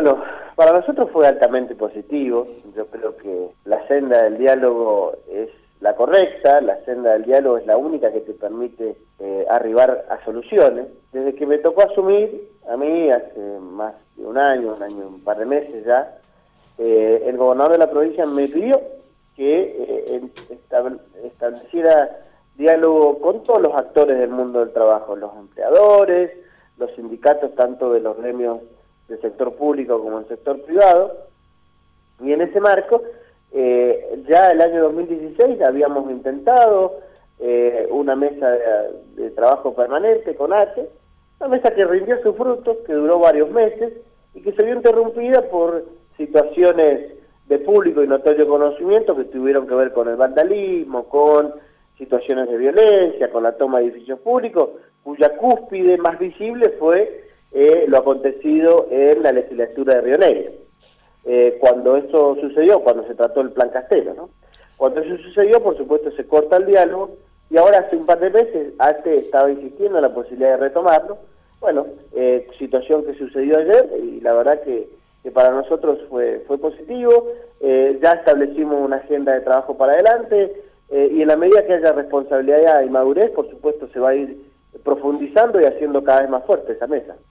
Bueno, para nosotros fue altamente positivo. Yo creo que la senda del diálogo es la correcta, la senda del diálogo es la única que te permite arribar a soluciones. Desde que me tocó asumir, a mí hace más de un par de meses ya, el gobernador de la provincia me pidió que estableciera diálogo con todos los actores del mundo del trabajo, los empleadores, los sindicatos, tanto de los gremios del sector público como del sector privado, y en ese marco, ya el año 2016 habíamos intentado una mesa de trabajo permanente con ATE, una mesa que rindió sus frutos, que duró varios meses, y que se vio interrumpida por situaciones de público y notorio conocimiento que tuvieron que ver con el vandalismo, con situaciones de violencia, con la toma de edificios públicos, cuya cúspide más visible fue lo acontecido en la legislatura de Río Negro. Cuando eso sucedió, cuando se trató el Plan Castelo, ¿no? Cuando eso sucedió, por supuesto, se corta el diálogo, y ahora hace un par de meses ATE estaba insistiendo en la posibilidad de retomarlo. Bueno, situación que sucedió ayer, y la verdad que para nosotros fue positivo. Ya establecimos una agenda de trabajo para adelante, y en la medida que haya responsabilidad y madurez, por supuesto, se va a ir profundizando y haciendo cada vez más fuerte esa mesa.